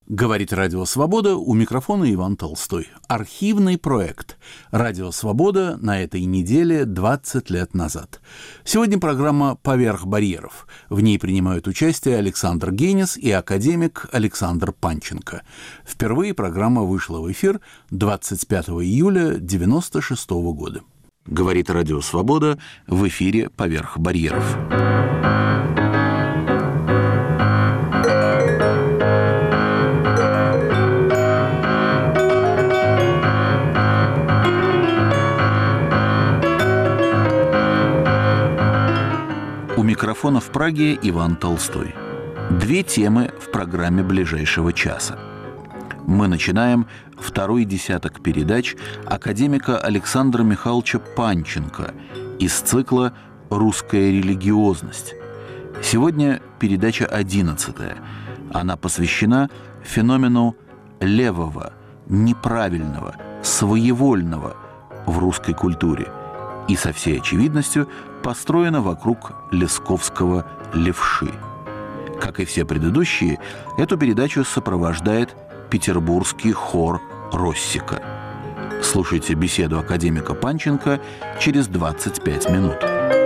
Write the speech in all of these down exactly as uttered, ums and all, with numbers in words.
Говорит Радио Свобода, у микрофона Иван Толстой. Архивный проект Радио Свобода на этой неделе двадцать лет назад. Сегодня программа «Поверх барьеров». В ней принимают участие Александр Генис и академик Александр Панченко. Впервые программа вышла в эфир двадцать пятого июля девяносто шестого года. Говорит Радио Свобода, в эфире «Поверх барьеров». У микрофона в Праге Иван Толстой. Две темы в программе ближайшего часа. Мы начинаем второй десяток передач академика Александра Михайловича Панченко из цикла «Русская религиозность». Сегодня передача одиннадцатая. Она посвящена феномену левого, неправильного, своевольного в русской культуре и со всей очевидностью построена вокруг лесковского левши. Как и все предыдущие, эту передачу сопровождает петербургский хор Россика. Слушайте беседу академика Панченко через двадцать пять минут.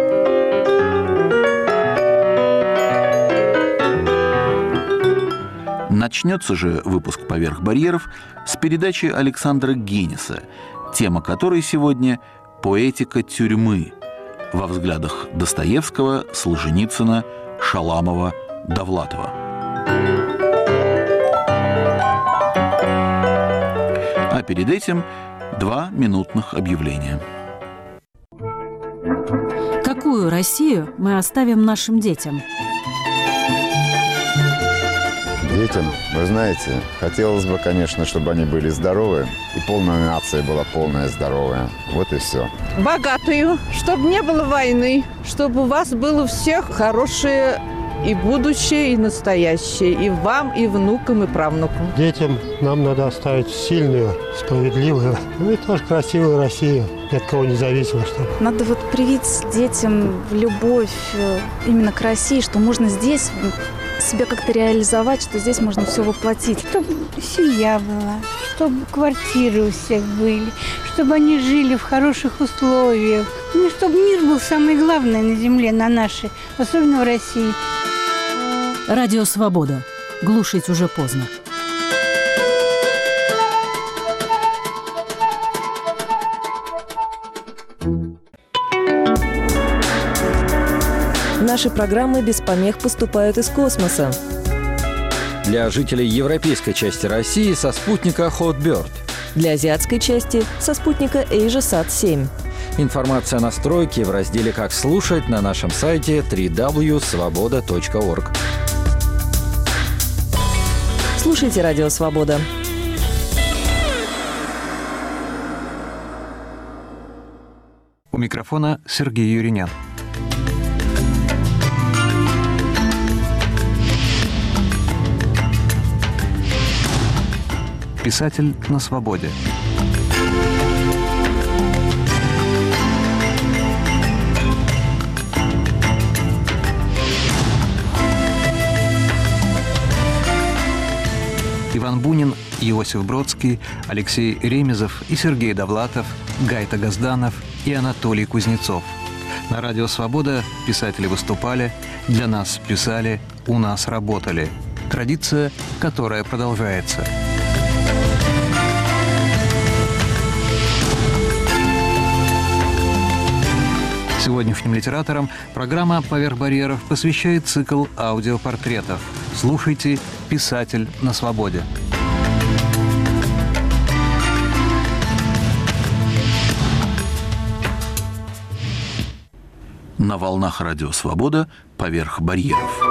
Начнется же выпуск «Поверх барьеров» с передачи Александра Гениса, тема которой сегодня «Поэтика тюрьмы» во взглядах Достоевского, Солженицына, Шаламова, Довлатова. А перед этим два минутных объявления. Какую Россию мы оставим нашим детям? Детям, вы знаете, хотелось бы, конечно, чтобы они были здоровы, и полная нация была полная здоровая. Вот и все. Богатую, чтобы не было войны, чтобы у вас было у всех хорошее и будущее, и настоящее, и вам, и внукам, и правнукам. Детям нам надо оставить сильную, справедливую, ну и тоже красивую Россию, ни от кого не зависимо. Чтобы... Надо вот привить детям любовь именно к России, что можно здесь себя как-то реализовать, что здесь можно все воплотить. Чтобы семья была, чтобы квартиры у всех были, чтобы они жили в хороших условиях. Ну, чтобы мир был самое главное на земле, на нашей, особенно в России. Радио Свобода. Глушить уже поздно. Наши программы без помех поступают из космоса. Для жителей европейской части России со спутника Hotbird. Для азиатской части со спутника AsiaSat семь. Информация о настройке в разделе «Как слушать» на нашем сайте дабл ю дабл ю дабл ю точка свобода точка орг. Слушайте Радио Свобода. У микрофона Сергей Юринян. Писатель на свободе. Иван Бунин, Иосиф Бродский, Алексей Ремезов и Сергей Довлатов, Гайта Газданов и Анатолий Кузнецов. На Радио Свобода писатели выступали, для нас писали, у нас работали. Традиция, которая продолжается. Сегодняшним литераторам программа «Поверх барьеров» посвящает цикл аудиопортретов. Слушайте «Писатель на свободе». На волнах Радио Свобода «Поверх барьеров».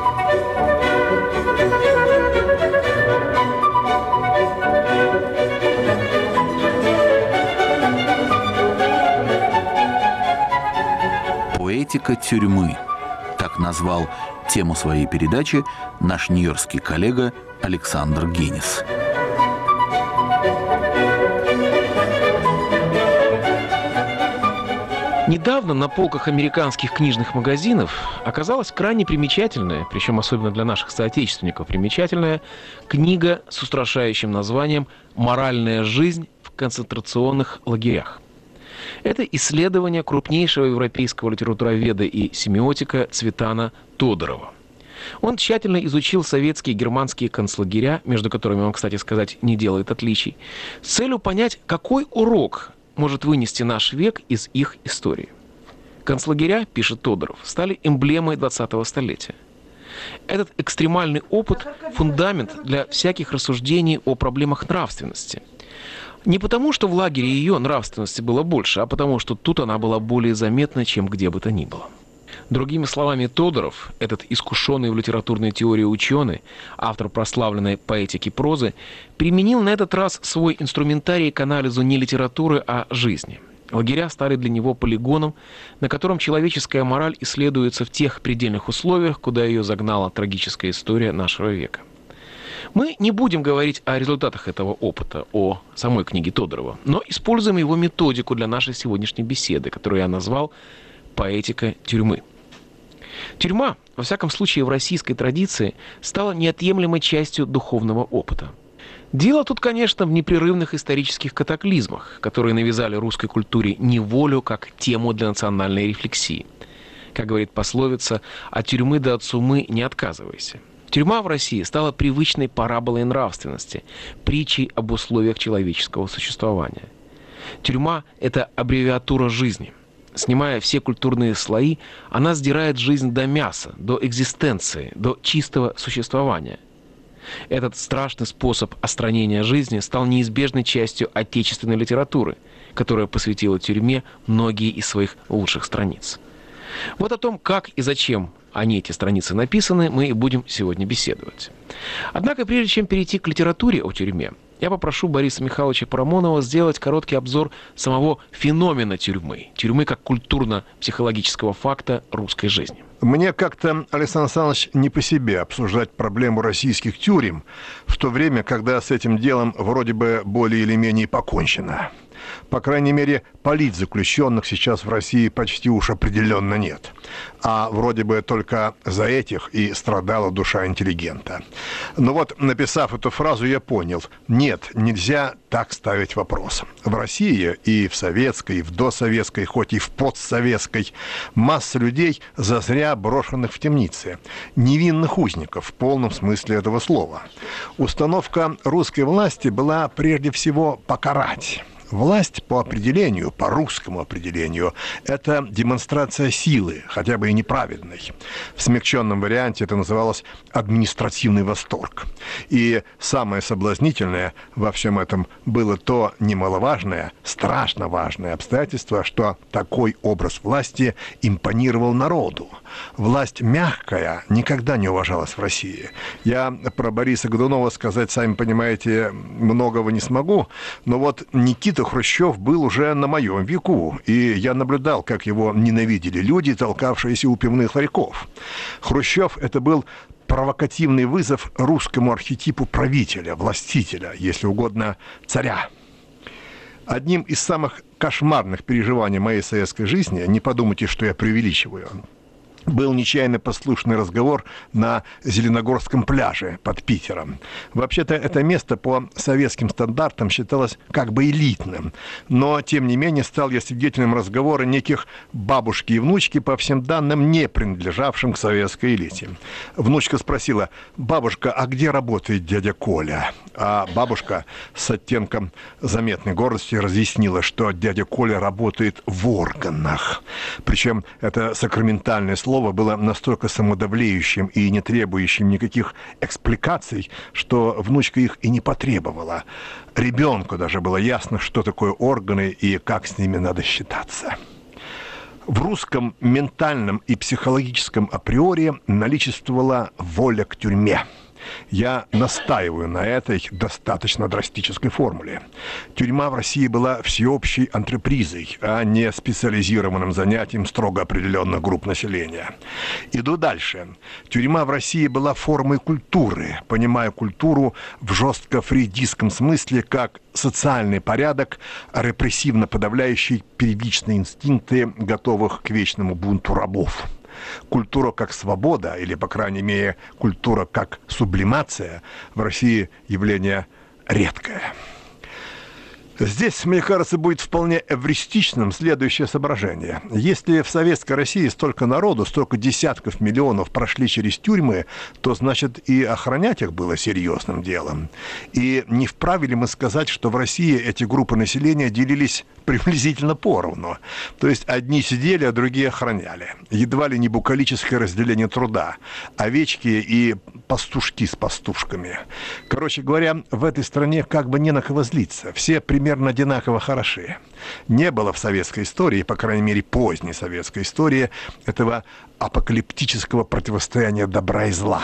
«Поэтика тюрьмы». Так назвал тему своей передачи наш нью-йоркский коллега Александр Генис. Недавно на полках американских книжных магазинов оказалась крайне примечательная, причем особенно для наших соотечественников примечательная, книга с устрашающим названием «Моральная жизнь в концентрационных лагерях». Это исследование крупнейшего европейского литературоведа и семиотика Цветана Тодорова. Он тщательно изучил советские и германские концлагеря, между которыми он, кстати сказать, не делает отличий, с целью понять, какой урок может вынести наш век из их истории. Концлагеря, пишет Тодоров, стали эмблемой двадцатого столетия. Этот экстремальный опыт – фундамент для всяких рассуждений о проблемах нравственности. Не потому, что в лагере ее нравственности было больше, а потому, что тут она была более заметна, чем где бы то ни было. Другими словами, Тодоров, этот искушенный в литературной теории ученый, автор прославленной поэтики прозы, применил на этот раз свой инструментарий к анализу не литературы, а жизни. Лагеря стали для него полигоном, на котором человеческая мораль исследуется в тех предельных условиях, куда ее загнала трагическая история нашего века. Мы не будем говорить о результатах этого опыта, о самой книге Тодорова, но используем его методику для нашей сегодняшней беседы, которую я назвал «Поэтика тюрьмы». Тюрьма, во всяком случае в российской традиции, стала неотъемлемой частью духовного опыта. Дело тут, конечно, в непрерывных исторических катаклизмах, которые навязали русской культуре неволю как тему для национальной рефлексии. Как говорит пословица, от тюрьмы до от сумы не отказывайся. Тюрьма в России стала привычной параболой нравственности, притчей об условиях человеческого существования. Тюрьма – это аббревиатура жизни. Снимая все культурные слои, она сдирает жизнь до мяса, до экзистенции, до чистого существования. Этот страшный способ остранения жизни стал неизбежной частью отечественной литературы, которая посвятила тюрьме многие из своих лучших страниц. Вот о том, как и зачем они, эти страницы, написаны, мы и будем сегодня беседовать. Однако, прежде чем перейти к литературе о тюрьме, я попрошу Бориса Михайловича Парамонова сделать короткий обзор самого феномена тюрьмы. Тюрьмы как культурно-психологического факта русской жизни. Мне как-то, Александр Александрович, не по себе обсуждать проблему российских тюрем в то время, когда с этим делом вроде бы более или менее покончено. По крайней мере, политзаключенных сейчас в России почти уж определенно нет. А вроде бы только за этих и страдала душа интеллигента. Но вот, написав эту фразу, я понял, нет, нельзя так ставить вопрос. В России и в советской, и в досоветской, хоть и в постсоветской, масса людей зазря брошенных в темницы. Невинных узников в полном смысле этого слова. Установка русской власти была прежде всего покарать. Власть по определению, по русскому определению, это демонстрация силы, хотя бы и неправедной. В смягченном варианте это называлось административный восторг. И самое соблазнительное во всем этом было то немаловажное, страшно важное обстоятельство, что такой образ власти импонировал народу. Власть мягкая никогда не уважалась в России. Я про Бориса Годунова сказать, сами понимаете, многого не смогу, но вот Никита Хрущев был уже на моем веку, и я наблюдал, как его ненавидели люди, толкавшиеся у пивных ларьков. Хрущев – это был провокативный вызов русскому архетипу правителя, властителя, если угодно, царя. Одним из самых кошмарных переживаний моей советской жизни, не подумайте, что я преувеличиваю, был нечаянно послушный разговор на Зеленогорском пляже под Питером. Вообще-то это место по советским стандартам считалось как бы элитным, но, тем не менее, стал я свидетелем разговора неких бабушки и внучки, по всем данным, не принадлежавшим к советской элите. Внучка спросила: «Бабушка, а где работает дядя Коля?» А бабушка с оттенком заметной гордости разъяснила, что дядя Коля работает в органах. Причем это сакраментальное слово Слово было настолько самодавлеющим и не требующим никаких экспликаций, что внучка их и не потребовала. Ребенку даже было ясно, что такое органы и как с ними надо считаться. В русском ментальном и психологическом априори наличествовала воля к тюрьме. Я настаиваю на этой достаточно драстической формуле. Тюрьма в России была всеобщей антрепризой, а не специализированным занятием строго определенных групп населения. Иду дальше. Тюрьма в России была формой культуры, понимая культуру в жестко фрейдистском смысле как социальный порядок, репрессивно подавляющий первичные инстинкты, готовых к вечному бунту рабов. Культура как свобода, или, по крайней мере, культура как сублимация в России явление редкое. Здесь, мне кажется, будет вполне эвристичным следующее соображение. Если в Советской России столько народу, столько десятков миллионов прошли через тюрьмы, то, значит, и охранять их было серьезным делом. И не вправе ли мы сказать, что в России эти группы населения делились приблизительно поровну? То есть одни сидели, а другие охраняли. Едва ли не букалическое разделение труда. Овечки и пастушки с пастушками. Короче говоря, в этой стране как бы не на кого злиться. Все примерно одинаково хороши. Не было в советской истории, по крайней мере поздней советской истории, этого апокалиптического противостояния добра и зла.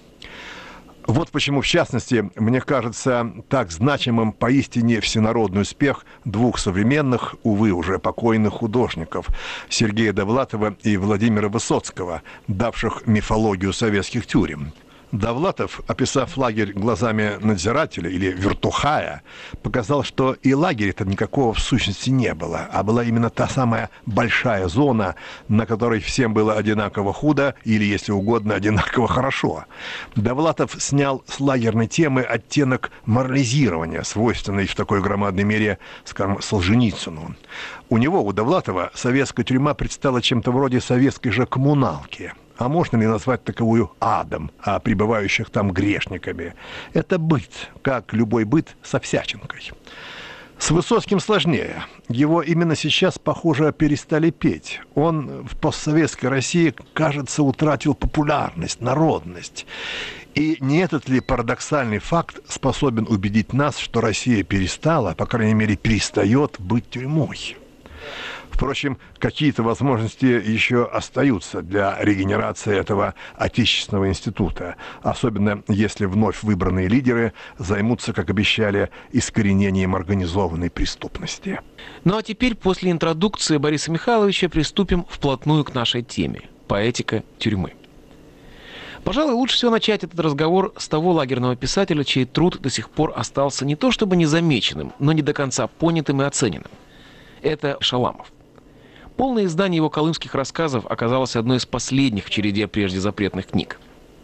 Вот почему, в частности, мне кажется так значимым поистине всенародный успех двух современных, увы, уже покойных художников Сергея Довлатова и Владимира Высоцкого, давших мифологию советских тюрем. Довлатов, описав лагерь глазами надзирателя или вертухая, показал, что и лагеря-то никакого в сущности не было, а была именно та самая большая зона, на которой всем было одинаково худо или, если угодно, одинаково хорошо. Довлатов снял с лагерной темы оттенок морализирования, свойственный в такой громадной мере, скажем, Солженицыну. У него, у Довлатова, советская тюрьма предстала чем-то вроде советской же коммуналки. А можно ли назвать таковую адом, а пребывающих там грешниками? Это быт, как любой быт со всячинкой. С Высоцким сложнее. Его именно сейчас, похоже, перестали петь. Он в постсоветской России, кажется, утратил популярность, народность. И не этот ли парадоксальный факт способен убедить нас, что Россия перестала, по крайней мере, перестает быть тюрьмой? Впрочем, какие-то возможности еще остаются для регенерации этого отечественного института, особенно если вновь выбранные лидеры займутся, как обещали, искоренением организованной преступности. Ну а теперь, после интродукции Бориса Михайловича, приступим вплотную к нашей теме – поэтика тюрьмы. Пожалуй, лучше всего начать этот разговор с того лагерного писателя, чей труд до сих пор остался не то чтобы незамеченным, но не до конца понятым и оцененным. Это Шаламов. Полное издание его колымских рассказов оказалось одной из последних в череде прежде запретных книг.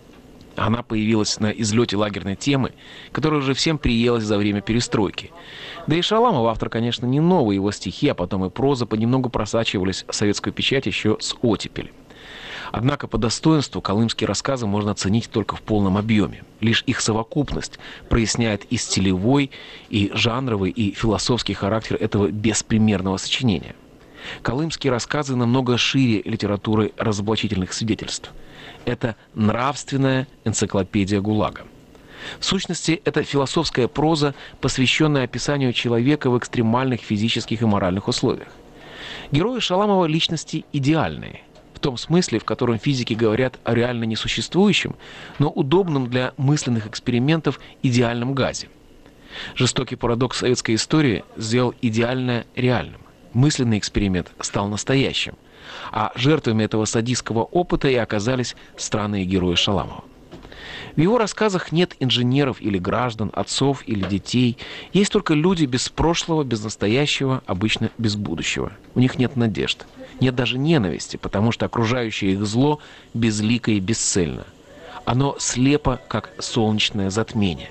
Она появилась на излете лагерной темы, которая уже всем приелась за время перестройки. Да и Шаламов автор, конечно, не новый, его стихи, а потом и проза понемногу просачивались в советскую печать еще с оттепели. Однако по достоинству колымские рассказы можно оценить только в полном объеме. Лишь их совокупность проясняет и стилевой, и жанровый, и философский характер этого беспримерного сочинения. Колымские рассказы намного шире литературы разоблачительных свидетельств. Это нравственная энциклопедия ГУЛАГа. В сущности, это философская проза, посвященная описанию человека в экстремальных физических и моральных условиях. Герои Шаламова – личности идеальные, в том смысле, в котором физики говорят о реально несуществующем, но удобном для мысленных экспериментов идеальном газе. Жестокий парадокс советской истории сделал идеальное реальным. Мысленный эксперимент стал настоящим, а жертвами этого садистского опыта и оказались странные герои Шаламова. В его рассказах нет инженеров или граждан, отцов или детей. Есть только люди без прошлого, без настоящего, обычно без будущего. У них нет надежд, нет даже ненависти, потому что окружающее их зло безлико и бесцельно. Оно слепо, как солнечное затмение.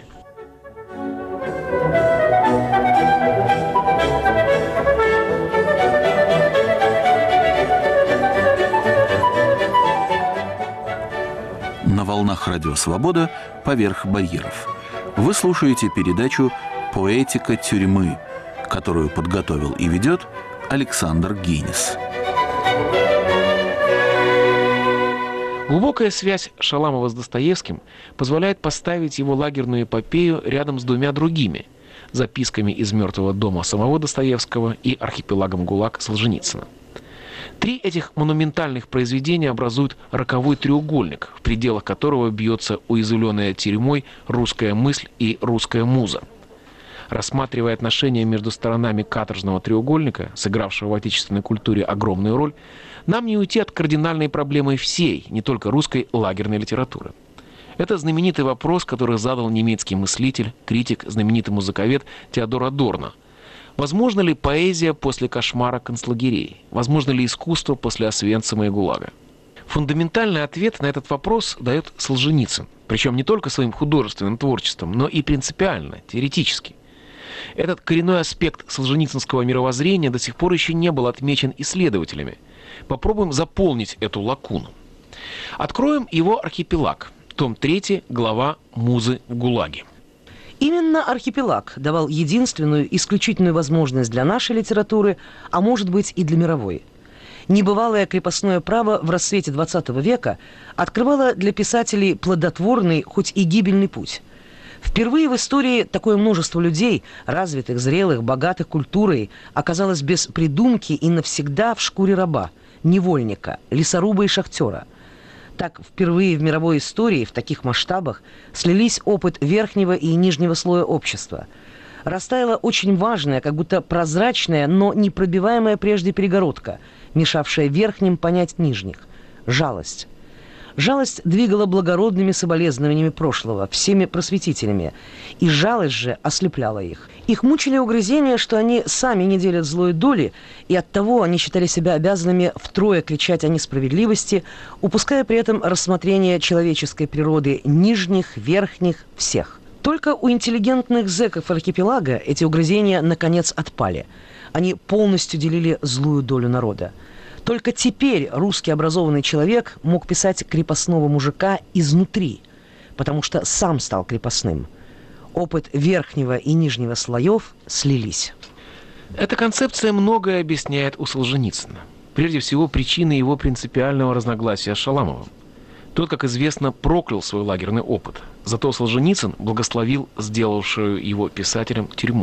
На волнах Радио Свобода «Поверх барьеров». Вы слушаете передачу «Поэтика тюрьмы», которую подготовил и ведет Александр Гинис. Глубокая связь Шаламова с Достоевским позволяет поставить его лагерную эпопею рядом с двумя другими – записками из «Мертвого дома» самого Достоевского и «Архипелагом ГУЛАГ» Солженицына. Три этих монументальных произведения образуют роковой треугольник, в пределах которого бьется уязвленная тюрьмой русская мысль и русская муза. Рассматривая отношения между сторонами каторжного треугольника, сыгравшего в отечественной культуре огромную роль, нам не уйти от кардинальной проблемы всей, не только русской лагерной литературы. Это знаменитый вопрос, который задал немецкий мыслитель, критик, знаменитый музыковед Теодор Адорно. Возможно ли поэзия после кошмара концлагерей? Возможно ли искусство после Освенцима и ГУЛАГа? Фундаментальный ответ на этот вопрос дает Солженицын, причем не только своим художественным творчеством, но и принципиально, теоретически. Этот коренной аспект солженицынского мировоззрения до сих пор еще не был отмечен исследователями. Попробуем заполнить эту лакуну. Откроем его архипелаг, том три, глава «Музы в ГУЛАГе». Именно архипелаг давал единственную, исключительную возможность для нашей литературы, а может быть и для мировой. Небывалое крепостное право в расцвете двадцатого века открывало для писателей плодотворный, хоть и гибельный путь. Впервые в истории такое множество людей, развитых, зрелых, богатых культурой, оказалось без придумки и навсегда в шкуре раба, невольника, лесоруба и шахтера. Так, впервые в мировой истории в таких масштабах слились опыт верхнего и нижнего слоя общества. Растаяла очень важная, как будто прозрачная, но непробиваемая прежде перегородка, мешавшая верхним понять нижних – жалость. Жалость двигала благородными соболезнованиями прошлого, всеми просветителями, и жалость же ослепляла их. Их мучили угрызения, что они сами не делят злой доли, и оттого они считали себя обязанными втрое кричать о несправедливости, упуская при этом рассмотрение человеческой природы нижних, верхних, всех. Только у интеллигентных зэков архипелага эти угрызения наконец отпали. Они полностью делили злую долю народа. Только теперь русский образованный человек мог писать крепостного мужика изнутри, потому что сам стал крепостным. Опыт верхнего и нижнего слоев слились. Эта концепция многое объясняет у Солженицына. Прежде всего, причины его принципиального разногласия с Шаламовым. Тот, как известно, проклял свой лагерный опыт. Зато Солженицын благословил сделавшую его писателем тюрьму.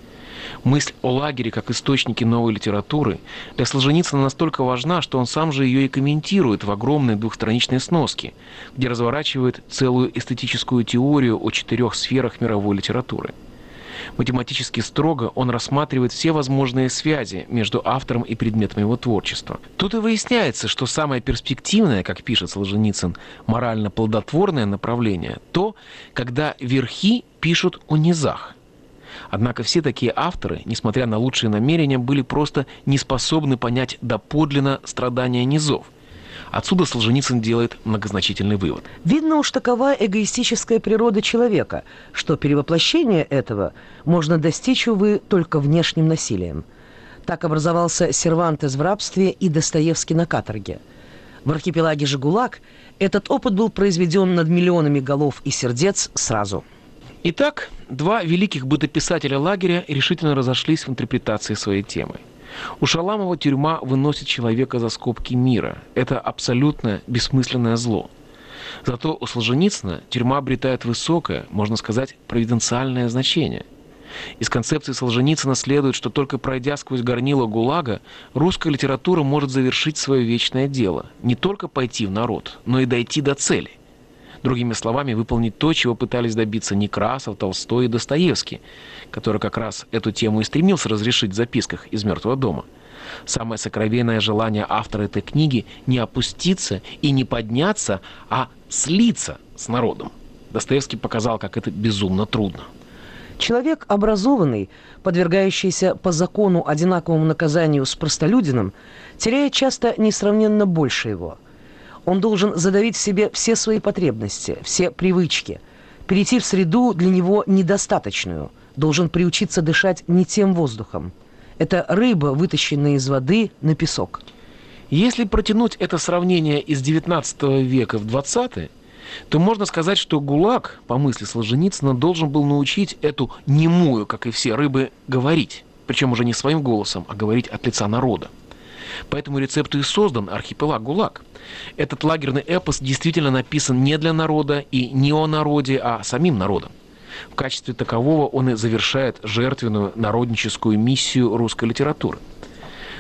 Мысль о лагере как источнике новой литературы для Солженицына настолько важна, что он сам же ее и комментирует в огромной двухстраничной сноске, где разворачивает целую эстетическую теорию о четырех сферах мировой литературы. Математически строго он рассматривает все возможные связи между автором и предметом его творчества. Тут и выясняется, что самое перспективное, как пишет Солженицын, морально плодотворное направление – то, когда верхи пишут о низах. Однако все такие авторы, несмотря на лучшие намерения, были просто не способны понять доподлинно страдания низов. Отсюда Солженицын делает многозначительный вывод. Видно уж такова эгоистическая природа человека, что перевоплощение этого можно достичь, увы, только внешним насилием. Так образовался Сервантес в рабстве и Достоевский на каторге. В архипелаге же ГУЛАГ этот опыт был произведен над миллионами голов и сердец сразу. Итак, два великих бытописателя лагеря решительно разошлись в интерпретации своей темы. У Шаламова тюрьма выносит человека за скобки мира. Это абсолютно бессмысленное зло. Зато у Солженицына тюрьма обретает высокое, можно сказать, провиденциальное значение. Из концепции Солженицына следует, что только пройдя сквозь горнило ГУЛАГа, русская литература может завершить свое вечное дело. Не только пойти в народ, но и дойти до цели. Другими словами, выполнить то, чего пытались добиться Некрасов, Толстой и Достоевский, который как раз эту тему и стремился разрешить в записках из «Мертвого дома». Самое сокровенное желание автора этой книги – не опуститься и не подняться, а слиться с народом. Достоевский показал, как это безумно трудно. Человек образованный, подвергающийся по закону одинаковому наказанию с простолюдином, теряет часто несравненно больше его. Он должен задавить в себе все свои потребности, все привычки, перейти в среду для него недостаточную, должен приучиться дышать не тем воздухом. Это рыба, вытащенная из воды на песок. Если протянуть это сравнение из девятнадцатого века в двадцатый, то можно сказать, что ГУЛАГ, по мысли Солженицына, должен был научить эту немую, как и все рыбы, говорить. Причем уже не своим голосом, а говорить от лица народа. По этому рецепту и создан архипелаг ГУЛАГ. Этот лагерный эпос действительно написан не для народа и не о народе, а самим народом. В качестве такового он и завершает жертвенную народническую миссию русской литературы.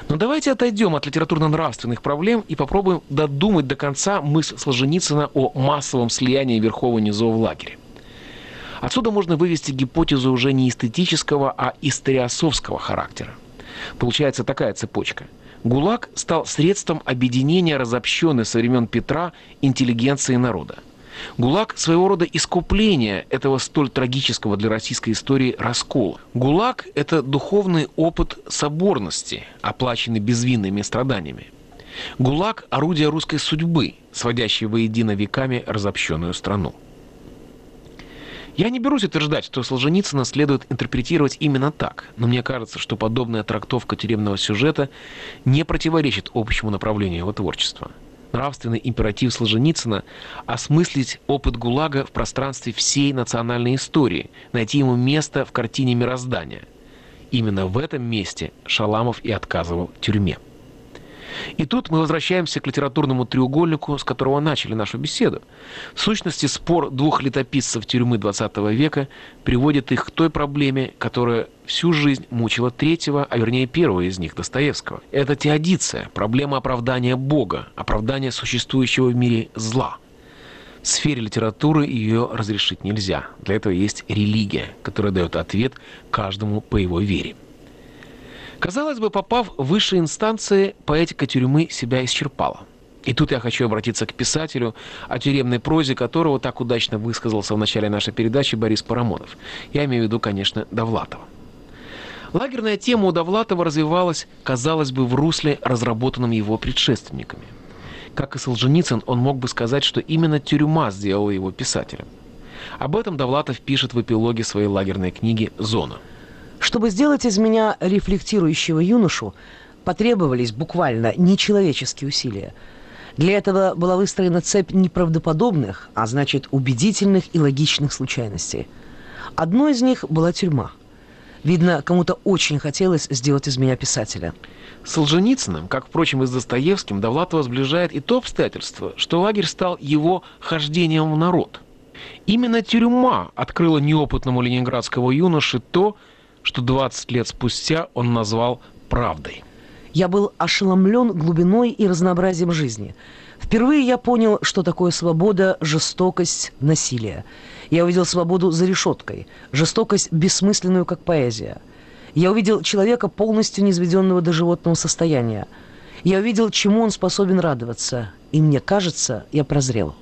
Но давайте отойдем от литературно-нравственных проблем и попробуем додумать до конца мысль Солженицына о массовом слиянии верхов и низов в лагере. Отсюда можно вывести гипотезу уже не эстетического, а историосовского характера. Получается такая цепочка. ГУЛАГ стал средством объединения разобщенной со времен Петра интеллигенции народа. ГУЛАГ – своего рода искупление этого столь трагического для российской истории раскола. ГУЛАГ – это духовный опыт соборности, оплаченный безвинными страданиями. ГУЛАГ – орудие русской судьбы, сводящее воедино веками разобщенную страну. Я не берусь утверждать, что Солженицына следует интерпретировать именно так, но мне кажется, что подобная трактовка тюремного сюжета не противоречит общему направлению его творчества. Нравственный императив Солженицына – осмыслить опыт ГУЛАГа в пространстве всей национальной истории, найти ему место в картине мироздания. Именно в этом месте Шаламов и отказывал тюрьме. И тут мы возвращаемся к литературному треугольнику, с которого начали нашу беседу. В сущности, спор двух летописцев тюрьмы двадцатого века приводит их к той проблеме, которая всю жизнь мучила третьего, а вернее первого из них, Достоевского. Это теодицea, проблема оправдания Бога, оправдания существующего в мире зла. В сфере литературы ее разрешить нельзя. Для этого есть религия, которая дает ответ каждому по его вере. Казалось бы, попав в высшие инстанции, поэтика тюрьмы себя исчерпала. И тут я хочу обратиться к писателю, о тюремной прозе которого так удачно высказался в начале нашей передачи Борис Парамонов. Я имею в виду, конечно, Довлатова. Лагерная тема у Довлатова развивалась, казалось бы, в русле, разработанном его предшественниками. Как и Солженицын, он мог бы сказать, что именно тюрьма сделала его писателем. Об этом Довлатов пишет в эпилоге своей лагерной книги «Зона». Чтобы сделать из меня рефлектирующего юношу, потребовались буквально нечеловеческие усилия. Для этого была выстроена цепь неправдоподобных, а значит убедительных и логичных случайностей. Одной из них была тюрьма. Видно, кому-то очень хотелось сделать из меня писателя. С Солженицыным, как, впрочем, и с Достоевским, Довлатова сближает и то обстоятельство, что лагерь стал его хождением в народ. Именно тюрьма открыла неопытному ленинградскому юноше то, что двадцать лет спустя он назвал правдой. Я был ошеломлен глубиной и разнообразием жизни. Впервые я понял, что такое свобода, жестокость, насилие. Я увидел свободу за решеткой, жестокость бессмысленную, как поэзия. Я увидел человека, полностью низведенного до животного состояния. Я увидел, чему он способен радоваться. И мне кажется, я прозрел.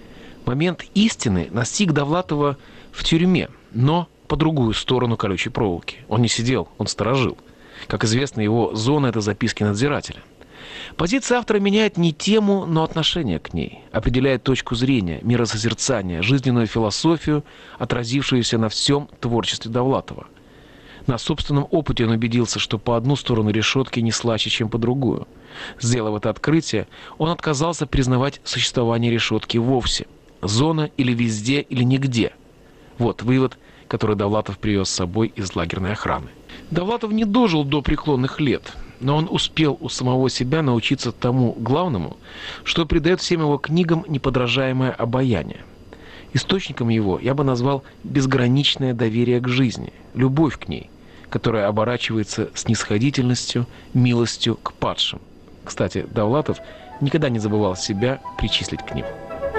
Момент истины настиг Довлатова в тюрьме, но по другую сторону колючей проволоки. Он не сидел, он сторожил. Как известно, его зона – это записки надзирателя. Позиция автора меняет не тему, но отношение к ней. Определяет точку зрения, миросозерцание, жизненную философию, отразившуюся на всем творчестве Довлатова. На собственном опыте он убедился, что по одну сторону решетки не слаще, чем по другую. Сделав это открытие, он отказался признавать существование решетки вовсе. Зона или везде, или нигде. Вот вывод, который Довлатов привез с собой из лагерной охраны. Довлатов не дожил до преклонных лет, но он успел у самого себя научиться тому главному, что придает всем его книгам неподражаемое обаяние. Источником его я бы назвал безграничное доверие к жизни, любовь к ней, которая оборачивается снисходительностью, милостью к падшим. Кстати, Довлатов никогда не забывал себя причислить к ним.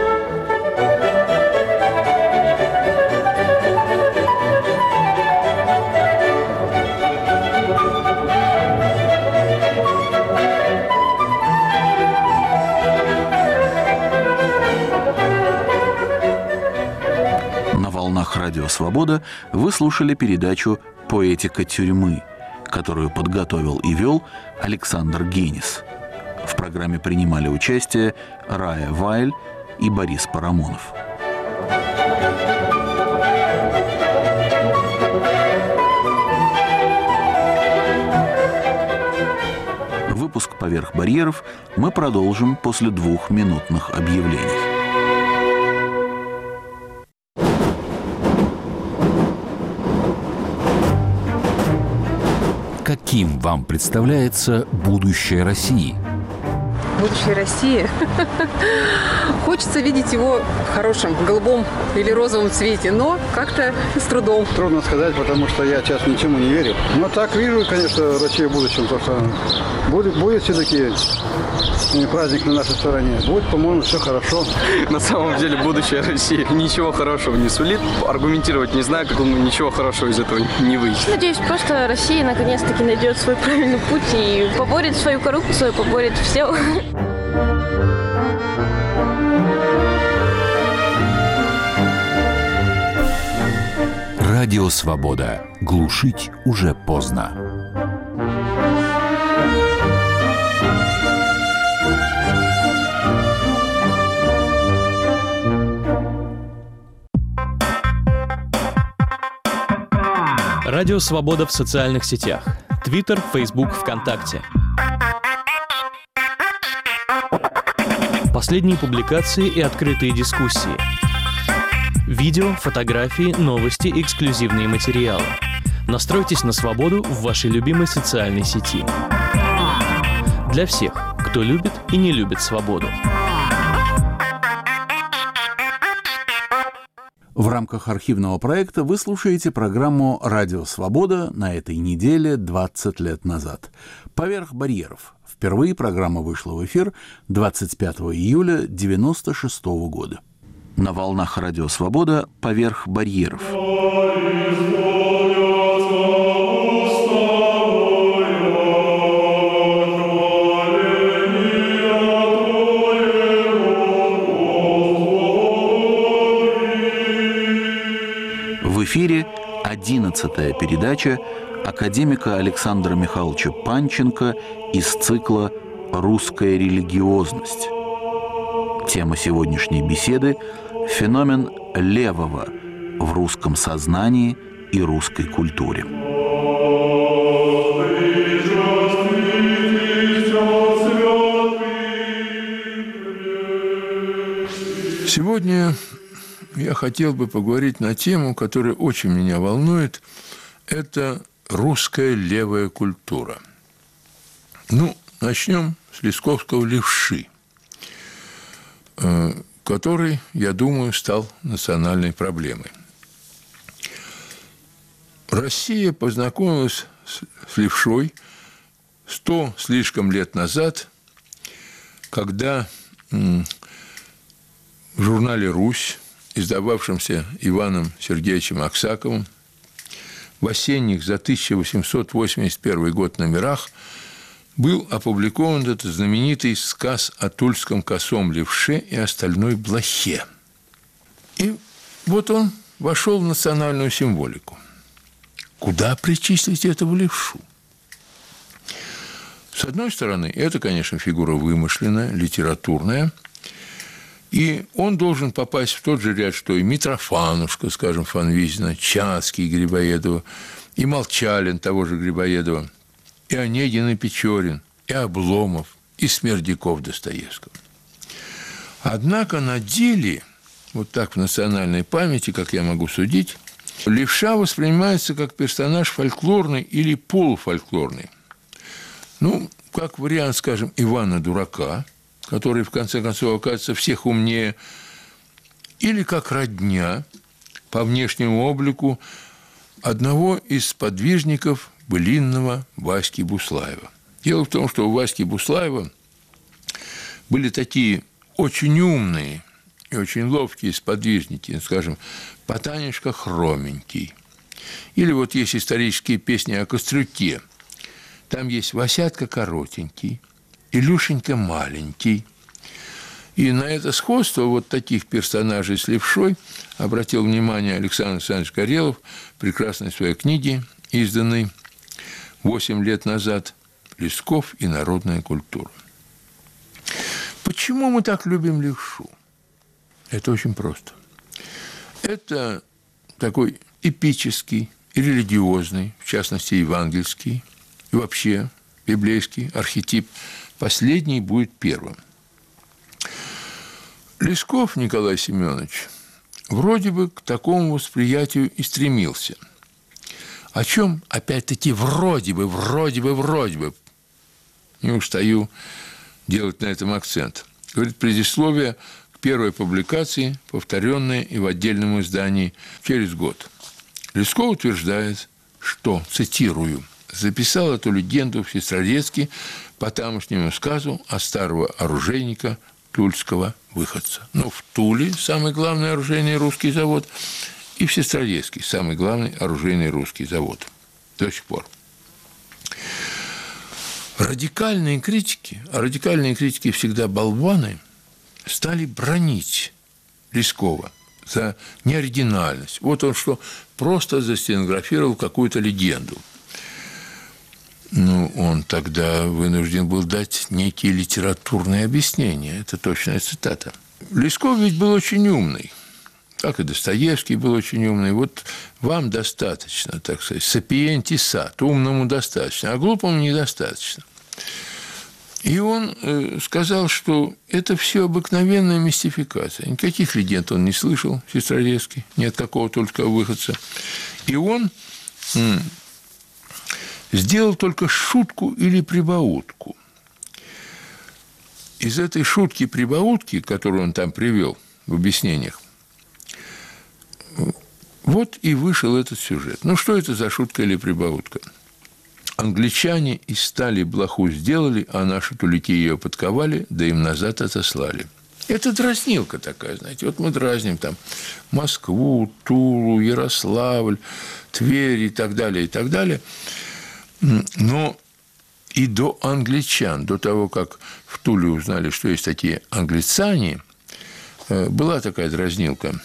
Радио «Свобода» вы слушали передачу «Поэтика тюрьмы», которую подготовил и вел Александр Генис. В программе принимали участие Рая Вайль и Борис Парамонов. Выпуск «Поверх барьеров» мы продолжим после двухминутных объявлений. Каким вам представляется будущее России? будущей России. Хочется видеть его в хорошем, голубом или розовом цвете, но как-то с трудом. Трудно сказать, потому что я сейчас ничему не верю. Но так вижу, конечно, Россию в будущем, то что будет, будет все-таки праздник на нашей стороне. Будет, по-моему, все хорошо. На самом деле будущее России ничего хорошего не сулит. Аргументировать не знаю, как он ничего хорошего из этого не выйдет. Надеюсь, просто Россия наконец-таки найдет свой правильный путь и поборет свою коррупцию, поборет все. Радио «Свобода». Глушить уже поздно. Радио «Свобода» в социальных сетях. Твиттер, Фейсбук, ВКонтакте. Последние публикации и открытые дискуссии. Видео, фотографии, новости, эксклюзивные материалы. Настройтесь на свободу в вашей любимой социальной сети. Для всех, кто любит и не любит свободу. В рамках архивного проекта вы слушаете программу «Радио Свобода» на этой неделе двадцать лет назад. «Поверх барьеров». Впервые программа вышла в эфир двадцать пятого июля девяносто шестого года. На волнах «Радио Свобода» «Поверх барьеров». В эфире одиннадцатая передача академика Александра Михайловича Панченко из цикла «Русская религиозность». Тема сегодняшней беседы – феномен левого в русском сознании и русской культуре. Сегодня я хотел бы поговорить на тему, которая очень меня волнует. Это русская левая культура. Ну, начнем с Лесковского «Левши», который, я думаю, стал национальной проблемой. Россия познакомилась с Левшой сто слишком лет назад, когда в журнале «Русь», издававшемся Иваном Сергеевичем Аксаковым, в осенних за тысяча восемьсот восемьдесят первый год номерах был опубликован этот знаменитый сказ о тульском косом левше и остальной блохе. И вот он вошел в национальную символику. Куда причислить этого левшу? С одной стороны, это, конечно, фигура вымышленная, литературная, и он должен попасть в тот же ряд, что и Митрофанушка, скажем, Фанвизина, Чацкий Грибоедова, и Молчалин того же Грибоедова, и Онегин и Печорин, и Обломов, и Смердяков Достоевского. Однако на деле, вот так в национальной памяти, как я могу судить, левша воспринимается как персонаж фольклорный или полуфольклорный. Ну, как вариант, скажем, Ивана Дурака, который, в конце концов, оказывается всех умнее, или как родня по внешнему облику одного из сподвижников былинного Васьки Буслаева. Дело в том, что у Васьки Буслаева были такие очень умные и очень ловкие сподвижники, скажем, Потанюшка Хроменький. Или вот есть исторические песни о Кострюке. Там есть Васятка Коротенький, Илюшенька Маленький. И на это сходство вот таких персонажей с левшой обратил внимание Александр Александрович Горелов в прекрасной своей книге, изданной восемь лет назад, «Лесков и народная культура». Почему мы так любим левшу? Это очень просто. Это такой эпический и религиозный, в частности, евангельский, и вообще библейский архетип. Последний будет первым. Лесков Николай Семенович вроде бы к такому восприятию и стремился. О чем, опять-таки, вроде бы, вроде бы, вроде бы. Не устаю делать на этом акцент. Говорит, предисловие к первой публикации, повторенное и в отдельном издании через год. Лесков утверждает, что, цитирую, «записал эту легенду в Сестрорецке по тамошнему сказу о старого оружейника тульского выходца». Ну, в Туле самый главный оружейный русский завод, и в Сестрорецке самый главный оружейный русский завод до сих пор. Радикальные критики, а радикальные критики всегда болваны, стали бронить Лескова за неоригинальность. Вот он что, просто застенографировал какую-то легенду. Ну, он тогда вынужден был дать некие литературные объяснения. Это точная цитата. Лесков ведь был очень умный. Как и Достоевский был очень умный. Вот вам достаточно, так сказать, сапиенти сат, умному достаточно, а глупому недостаточно. И он э, сказал, что это все обыкновенная мистификация. Никаких легенд он не слышал, Сестрорецкий, ни от какого только выходца. И он м- сделал только шутку или прибаутку. Из этой шутки-прибаутки, которую он там привел в объяснениях, вот и вышел этот сюжет. Ну, что это за шутка или прибаутка? Англичане из стали блоху сделали, а наши тулики ее подковали, да им назад отослали. Это дразнилка такая, знаете. Вот мы дразним там Москву, Тулу, Ярославль, Тверь и так далее, и так далее. Но и до англичан, до того, как в Туле узнали, что есть такие англичане, была такая дразнилка.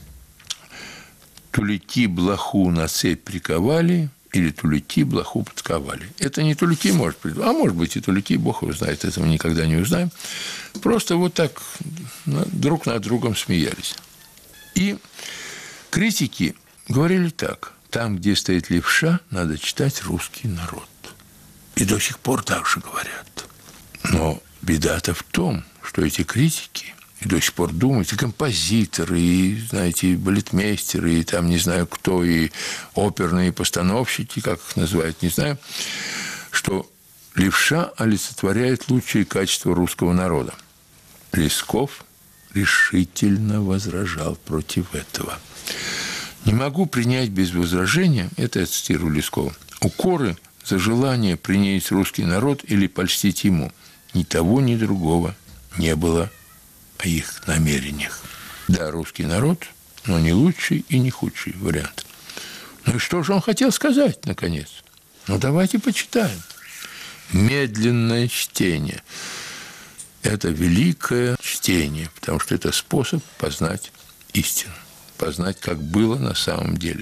Тулики блоху на цепь приковали, или тулики блоху подковали. Это не тулики, может быть, а может быть и тулики, бог его знает, этого никогда не узнаем. Просто вот так друг над другом смеялись. И критики говорили так: там, где стоит левша, надо читать русский народ. И до сих пор так же говорят. Но беда-то в том, что эти критики и до сих пор думают, и композиторы, и, знаете, и балетмейстеры, и там не знаю кто, и оперные постановщики, как их называют, не знаю, что левша олицетворяет лучшие качества русского народа. Лесков решительно возражал против этого. Не могу принять без возражения, это я цитирую Лескова, укоры за желание принять русский народ или польстить ему. Ни того, ни другого не было о их намерениях. Да, русский народ, но не лучший и не худший вариант. Ну и что же он хотел сказать, наконец? Ну, давайте почитаем. Медленное чтение – это великое чтение, потому что это способ познать истину, познать, как было на самом деле.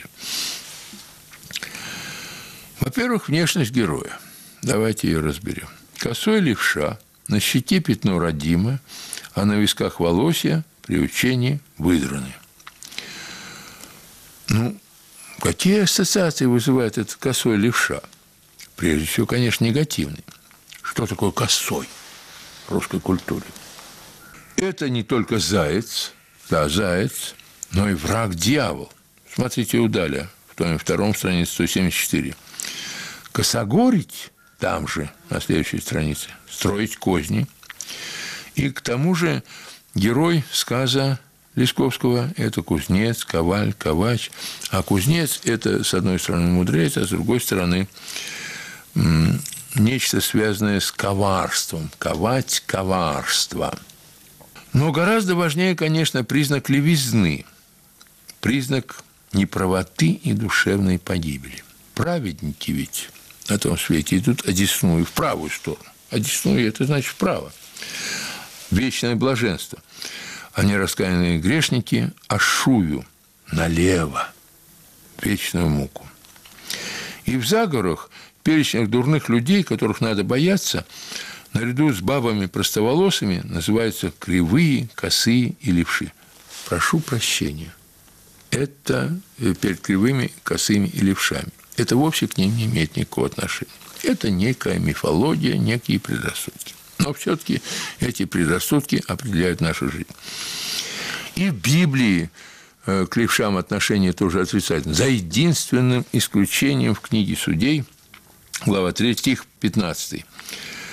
Во-первых, внешность героя. Давайте ее разберем. Косой левша, на щеке пятно родимое, а на висках волосья при учении выдраны. Ну, какие ассоциации вызывает этот косой левша? Прежде всего, конечно, негативный. Что такое косой в русской культуре? Это не только заяц, да, заяц, но и враг-дьявол. Смотрите у Даля, в томе втором, странице сто семьдесят четыре. Косогорить, там же, на следующей странице, строить козни. И к тому же герой сказа Лесковского – это кузнец, коваль, ковач. А кузнец – это, с одной стороны, мудрец, а с другой стороны, нечто связанное с коварством. Ковать – коварство. Но гораздо важнее, конечно, признак левизны, признак неправоты и душевной погибели. Праведники ведь на том свете идут одесную в правую сторону. Одесную – это значит вправо. Вечное блаженство. А нераскаянные грешники – ашую, налево, вечную муку. И в заговорах, перечнях дурных людей, которых надо бояться, наряду с бабами простоволосыми называются кривые, косые и левши. Прошу прощения. Это перед кривыми, косыми и левшами. Это вовсе к ним не имеет никакого отношения. Это некая мифология, некие предрассудки. Но все-таки эти предрассудки определяют нашу жизнь. И в Библии к левшам отношение тоже отрицательное. За единственным исключением в книге Судей, глава третья, стих пятнадцатый.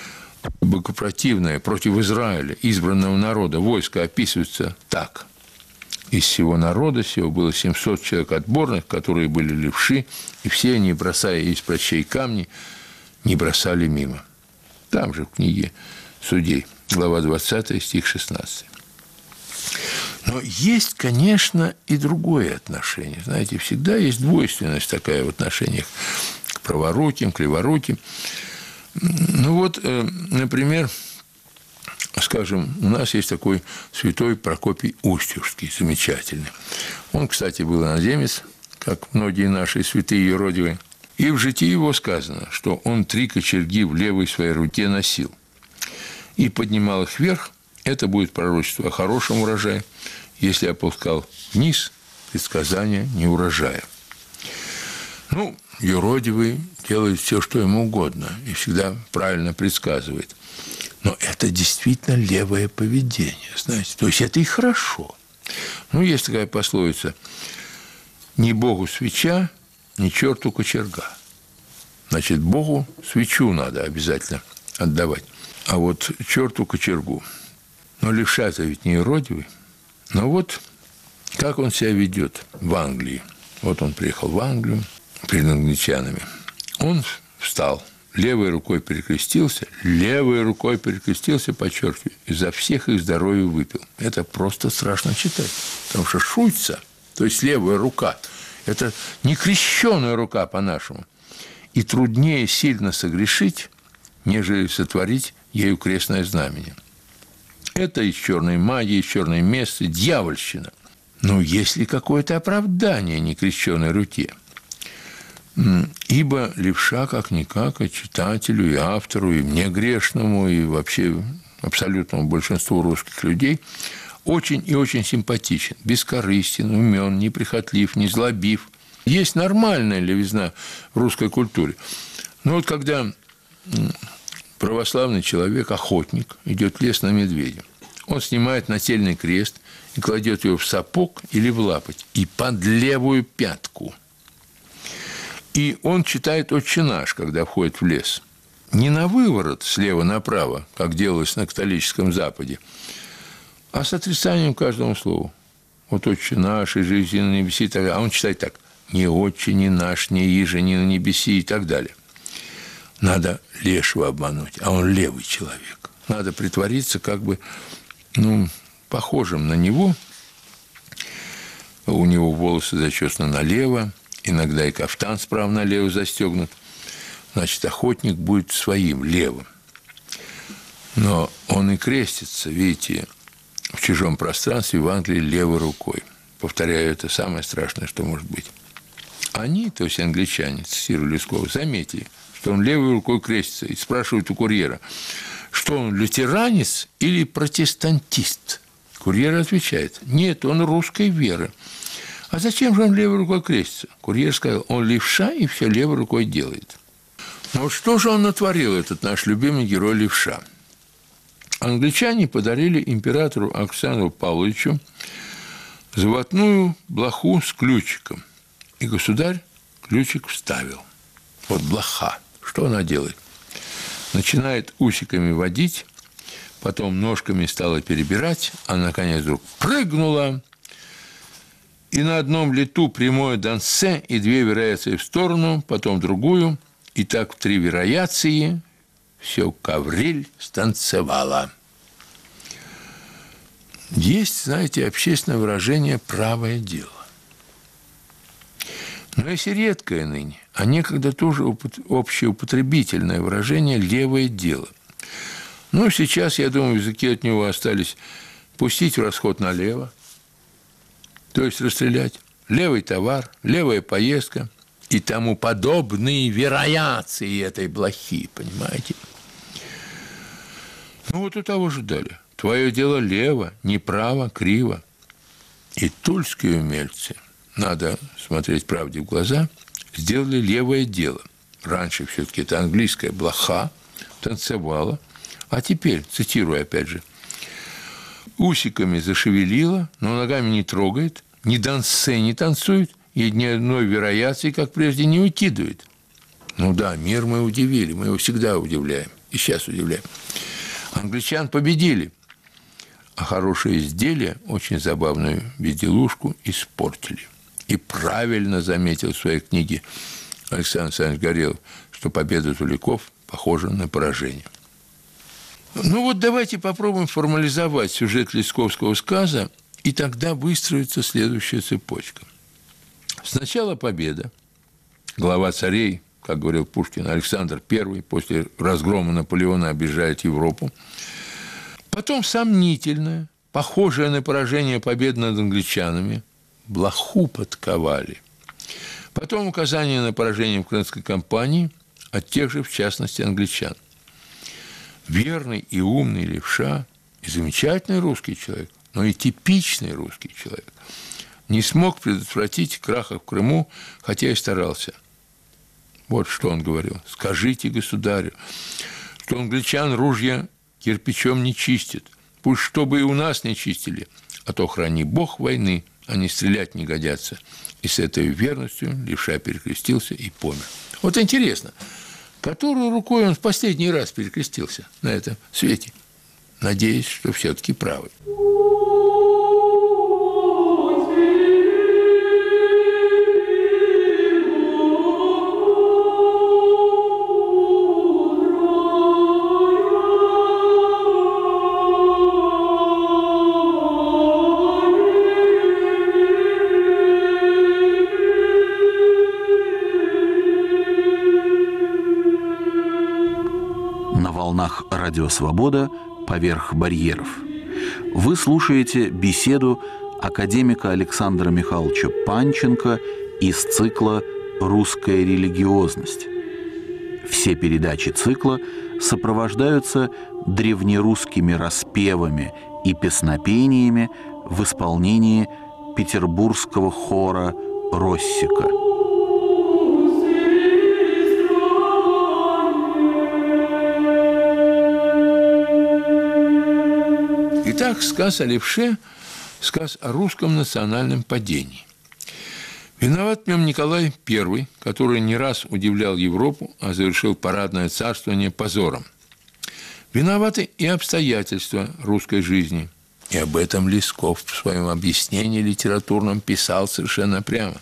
богопротивное против Израиля, избранного народа, войско описывается так. Из всего народа сего было семьсот человек отборных, которые были левши, и все они, бросая из прощей камни, не бросали мимо. Там же в книге Судей, глава двадцатая, стих шестнадцатый. Но есть, конечно, и другое отношение. Знаете, всегда есть двойственность такая в отношениях к праворуким, к леворуким. Ну вот, например, скажем, у нас есть такой святой Прокопий Устюжский, замечательный. Он, кстати, был иноземец, как многие наши святые юродивые. И в житии его сказано, что он три кочерги в левой своей руке носил и поднимал их вверх. Это будет пророчество о хорошем урожае. Если опускал вниз, предсказание неурожая. Ну, юродивый делает все, что ему угодно, и всегда правильно предсказывает. Но это действительно левое поведение, знаете. То есть это и хорошо. Ну, есть такая пословица: «Ни Богу свеча, ни черту кочерга». Значит, Богу свечу надо обязательно отдавать, а вот черту кочергу. Но левша-то ведь не юродивый. Но вот как он себя ведет в Англии. Вот он приехал в Англию перед англичанами. Он встал, левой рукой перекрестился, левой рукой перекрестился, подчеркиваю, и за всех их здоровье выпил. Это просто страшно читать. Потому что шуйца, то есть левая рука, это не крещеная рука по-нашему. И труднее сильно согрешить, нежели сотворить ею крестное знамение. Это из черной магии, из черной мессы, дьявольщина. Но есть ли какое-то оправдание некрещенной руке? Ибо левша, как-никак, и читателю, и автору, и мне грешному, и вообще абсолютному большинству русских людей очень и очень симпатичен, бескорыстен, умен, неприхотлив, незлобив. Есть нормальная левизна в русской культуре. Но вот когда православный человек, охотник, идет в лес на медведя, он снимает нательный крест и кладет его в сапог или в лапоть, и под левую пятку. И он читает «Отче наш», когда входит в лес. Не на выворот, слева направо, как делалось на католическом Западе, а с отрицанием каждому слову. Вот «Отче наш, и жизнь на небеси», и так далее. А он читает так: «Не отче, не наш, не иже, не на небеси», и так далее. Надо лешего обмануть, а он левый человек. Надо притвориться как бы, ну, похожим на него. У него волосы зачесаны налево, иногда и кафтан справа налево застегнут. Значит, охотник будет своим, левым. Но он и крестится, видите, в чужом пространстве в Англии левой рукой. Повторяю, это самое страшное, что может быть. Они, то есть англичане, цитирую Лескова, заметили, что он левой рукой крестится, и спрашивают у курьера, что он лютеранец или протестантист. Курьер отвечает: нет, он русской веры. А зачем же он левой рукой крестится? Курьер сказал: он левша и все левой рукой делает. Но вот что же он натворил, этот наш любимый герой левша? Англичане подарили императору Александру Павловичу золотую блоху с ключиком, и государь ключик вставил. Вот блоха. Что она делает? Начинает усиками водить, потом ножками стала перебирать, а наконец вдруг прыгнула, и на одном лету прямое дансе и две вариации в сторону, потом другую, и так в три вариации все ковриль станцевала. Есть, знаете, общественное выражение «правое дело». Но если редкое ныне, а некогда тоже общеупотребительное выражение «левое дело». Ну, сейчас, я думаю, языки от него остались пустить в расход налево, то есть расстрелять, левый товар, левая поездка и тому подобные вариации этой блохи, понимаете? Ну, вот у того же дали. Твое дело лево, не право, криво. И тульские умельцы, надо смотреть правде в глаза, сделали левое дело. Раньше все-таки это английская блоха танцевала, а теперь, цитирую опять же, усиками зашевелила, но ногами не трогает, ни дансе не танцует, и ни одной вариации, как прежде, не выкидывает. Ну да, мир мы удивили, мы его всегда удивляем. и сейчас удивляет. Англичан победили, а хорошее изделие, очень забавную безделушку, испортили. И правильно заметил в своей книге Александр Александрович Горелов, что победа туликов похожа на поражение. Ну вот давайте попробуем формализовать сюжет Лесковского сказа, и тогда выстроится следующая цепочка. Сначала победа. Глава царей, как говорил Пушкин, Александр Первый после разгрома Наполеона объезжает Европу. Потом сомнительная, похожая на поражение победа над англичанами. Блоху подковали. Потом указание на поражение в Крымской кампании от тех же, в частности, англичан. Верный и умный левша, и замечательный русский человек, но и типичный русский человек, не смог предотвратить краха в Крыму, хотя и старался. Вот что он говорил. «Скажите государю, что англичан ружья кирпичом не чистят. Пусть чтобы и у нас не чистили, а то, храни бог, войны, они стрелять не годятся». И с этой верностью левша перекрестился и помер. Вот интересно, которой рукой он в последний раз перекрестился на этом свете? Надеюсь, что все-таки правый. Радио «Свобода. Поверх барьеров». Вы слушаете беседу академика Александра Михайловича Панченко из цикла «Русская религиозность». Все передачи цикла сопровождаются древнерусскими распевами и песнопениями в исполнении петербургского хора «Россика». Итак, сказ о левше, сказ о русском национальном падении. Виноват в нем Николай Первый, который не раз удивлял Европу, а завершил парадное царствование позором. Виноваты и обстоятельства русской жизни. И об этом Лесков в своем объяснении литературном писал совершенно прямо.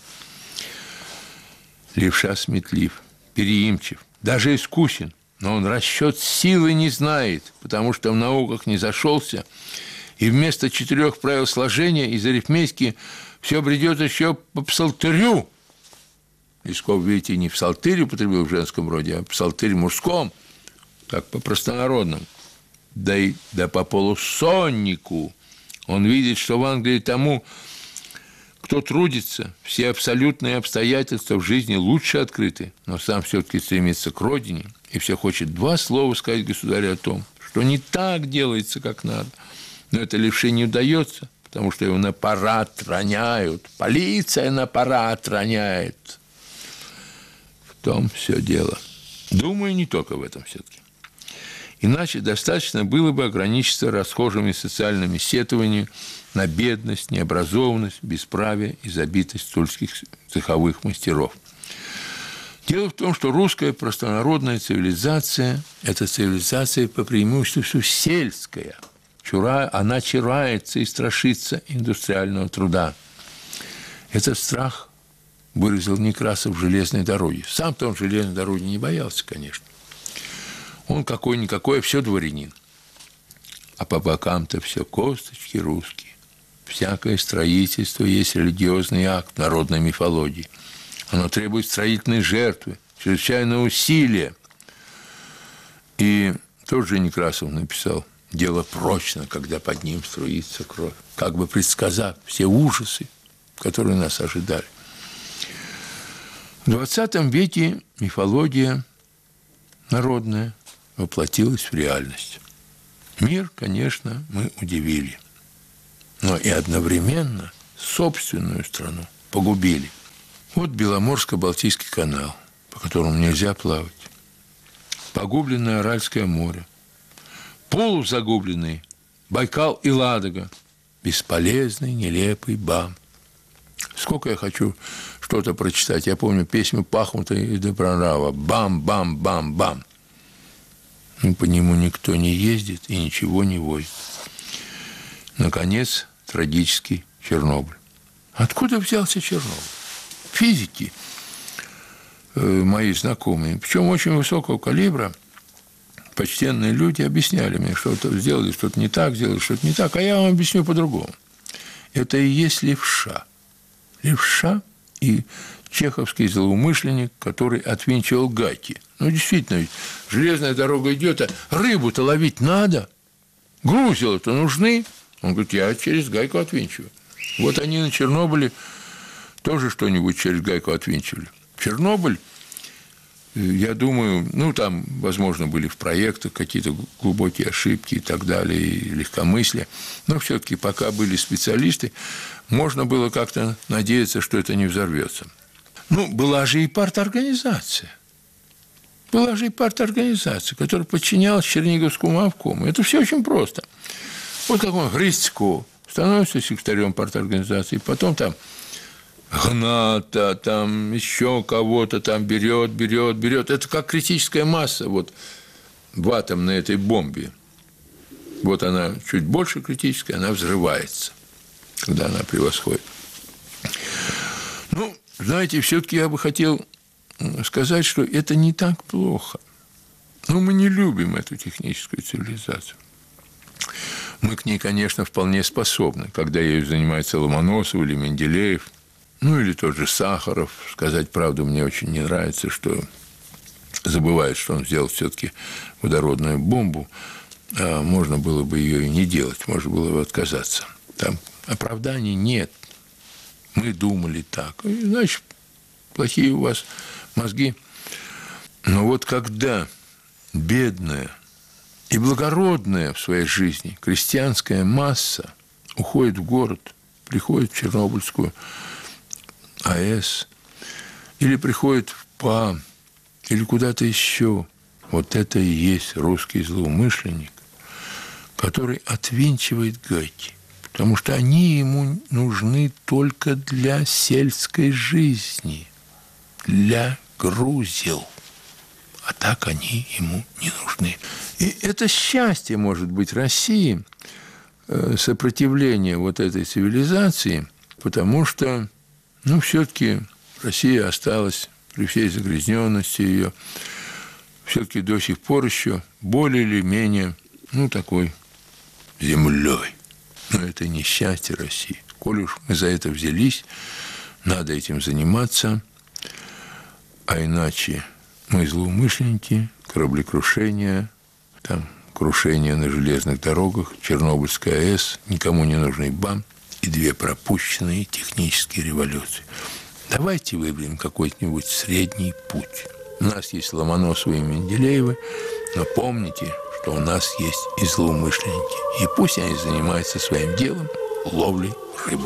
Левша сметлив, переимчив, даже искусен, но он расчет силы не знает, потому что в науках не зашелся, и вместо четырех правил сложения из арифметики все бредет еще по псалтырю. Лесков, видите, не псалтырь употребил в женском роде, а псалтырь мужском, так по-простонародному. Да и да по полусоннику. Он видит, что в Англии тому, кто трудится, все абсолютные обстоятельства в жизни лучше открыты, но сам все-таки стремится к родине и все хочет два слова сказать государю о том, что не так делается, как надо. Но это левше не удается, потому что его на парад роняют. Полиция на парад роняет. В том все дело. Думаю, не только в этом все-таки. Иначе достаточно было бы ограничиться расхожими социальными сетованиями на бедность, необразованность, бесправие и забитость тульских цеховых мастеров. Дело в том, что русская простонародная цивилизация – это цивилизация по преимуществу сельская. Она чурается и страшится индустриального труда. Этот страх выразил Некрасов в «Железной дороге». Сам-то он железной дороги не боялся, конечно. Он какой-никакой, а все дворянин. А по бокам-то все косточки русские. Всякое строительство есть религиозный акт народной мифологии. Оно требует строительной жертвы, чрезвычайного усилия. И тот же Некрасов написал: «Дело прочно, когда под ним струится кровь», как бы предсказав все ужасы, которые нас ожидали. В двадцатом веке мифология народная воплотилась в реальность. Мир, конечно, мы удивили, но и одновременно собственную страну погубили. Вот Беломорско-Балтийский канал, по которому нельзя плавать. Погубленное Аральское море. Полузагубленный Байкал и Ладога. Бесполезный, нелепый БАМ. Сколько я хочу что-то прочитать. Я помню песню Пахмута и Добронрава. Бам-бам-бам-бам. Ну, по нему никто не ездит и ничего не возит. Наконец, трагический Чернобыль. Откуда взялся Чернобыль? Физики, э, мои знакомые, причем очень высокого калибра, почтенные люди объясняли мне, что сделали что-то не так, сделали что-то не так, а я вам объясню по-другому. Это и есть левша. Левша и чеховский злоумышленник, который отвинчивал гайки. Ну, действительно, ведь железная дорога идет, а рыбу-то ловить надо. Грузила-то нужны. Он говорит, я через гайку отвинчиваю. Вот они на Чернобыле тоже что-нибудь через гайку отвинчивали. Чернобыль, я думаю, ну, там, возможно, были в проектах какие-то глубокие ошибки и так далее, и легкомыслие. Но все-таки пока были специалисты, можно было как-то надеяться, что это не взорвется. Ну, была же и парторганизация. Была же и парторганизация, которая подчинялась Черниговскому обкому. Это все очень просто. Вот как он, Грицко, становится секретарем парторганизации, потом там Гната, там еще кого-то там берет, берет, берет. Это как критическая масса вот в атомной этой бомбе. Вот она чуть больше критическая, она взрывается, когда она превосходит. Ну, знаете, все-таки я бы хотел сказать, что это не так плохо. Но мы не любим эту техническую цивилизацию. Мы к ней, конечно, вполне способны. Когда ею занимается Ломоносов или Менделеев, ну, или тот же Сахаров. Сказать правду, мне очень не нравится, что забывает, что он сделал все-таки водородную бомбу. А можно было бы ее и не делать, можно было бы отказаться. Там оправданий нет. Мы думали так. И, значит, плохие у вас мозги. Но вот когда бедная и благородная в своей жизни крестьянская масса уходит в город, приходит в Чернобыльскую АЭС, или приходит в ПАМ, или куда-то еще. Вот это и есть русский злоумышленник, который отвинчивает гайки, потому что они ему нужны только для сельской жизни, для грузил. А так они ему не нужны. И это счастье, может быть, России, сопротивление вот этой цивилизации, потому что, ну, все-таки Россия осталась при всей загрязненности ее, все-таки до сих пор еще более или менее, ну, такой землей. Но это не счастье России. Коль уж мы за это взялись, надо этим заниматься, а иначе мы злоумышленники, кораблекрушения, там, крушение на железных дорогах, Чернобыльская АЭС, никому не нужный БАМ и две пропущенные технические революции. Давайте выберем какой-нибудь средний путь. У нас есть Ломоносовы и Менделеевы, но помните, что у нас есть и злоумышленники. И пусть они занимаются своим делом, ловлей рыбы.